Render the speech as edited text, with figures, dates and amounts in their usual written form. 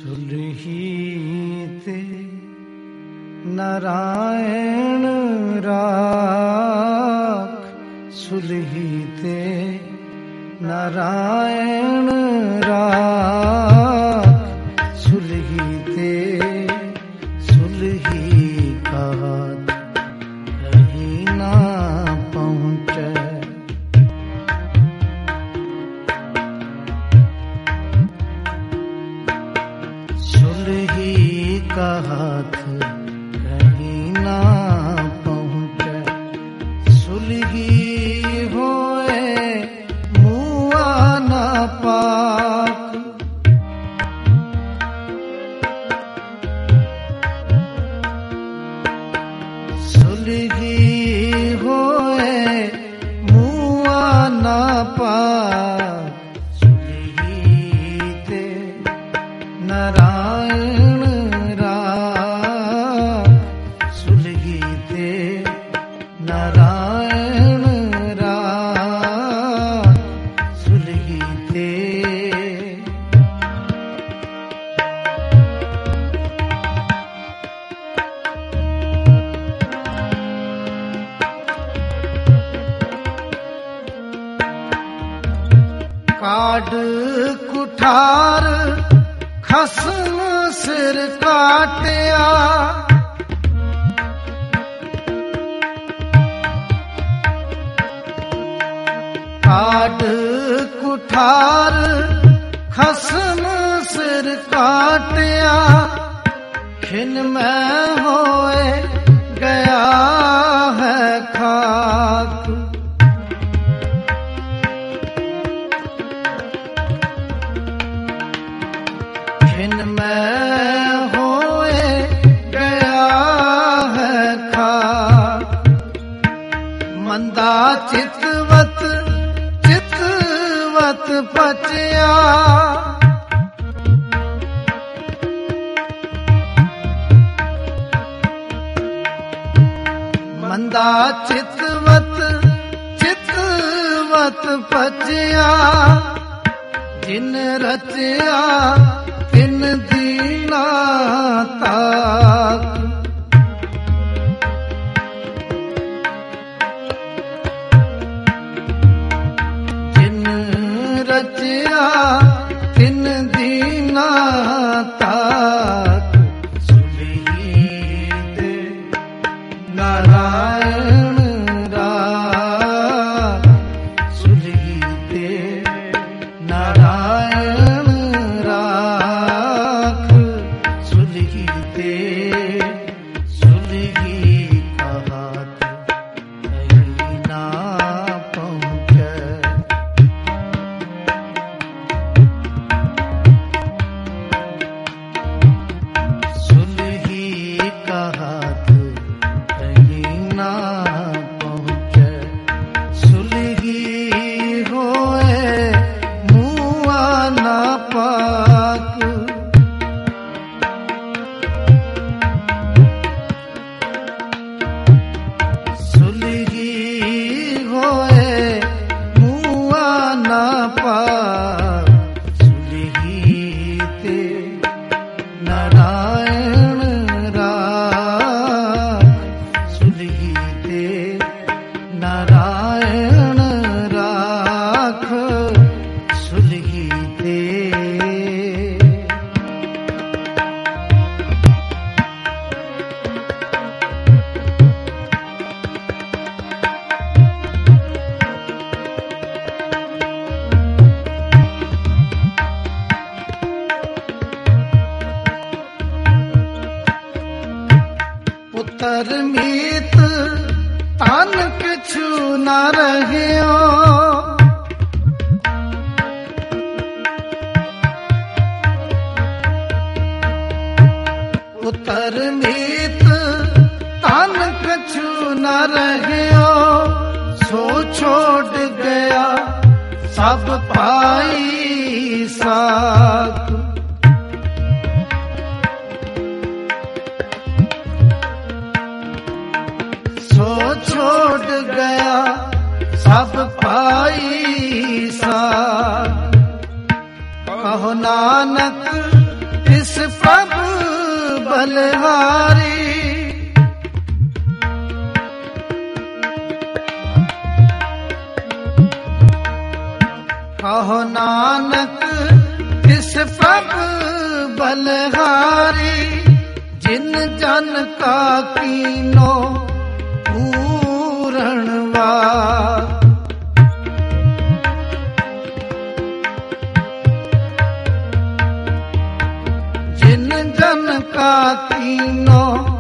सुलहीते नारायण राख, सुलहीते नारायण राख, सुलहीते सुलही का कहीं ना पहुँचे। सुलही का हाथ कहीं ना पहुँचे, सुलही होए मुआ ना पाक। सुलही होए मुआ ना पाक, सुलहीते नारायण राख, सुलहीते नारायण राख, सुलहीते। काड कुठार खसम सिर काटिया, काड कुठार खसम सिर काटिया, खिन में होए गया है खाक। खिन में होए गया है खाक, मंदा चितवत चितवत पचिया, मंदा चितवत चितवत पचिया, जिन रचिया तिन दीना ताक। जिन रचिया तिन दीना ताक, सुलहीते नारायण राख, सुलहीते नारायण राख, सुलहीते सुलही का हाथ कहीं ना पहुँचे। सुलही का हाथ कहीं ना पहुँचे, सुलही होए मुआ ना पाक। सुलही होए मुआ ना पाक, सुलहीते नारायण राख, सुलहीते नारायण राख, सुलहीते। पुत्र मीत तान किछु न रहियो, पुत्र मीत तान किछु न रहियो, सो छोड़ गया सब पाई साथ। सो छोड़ गया सब पाई साथ, कहो नानक तिस प्रभ बलहारी। कहो नानक तिस प्रभ बलहारी, जिन जन का कीनो पूरणवा। जिन जन का कीनो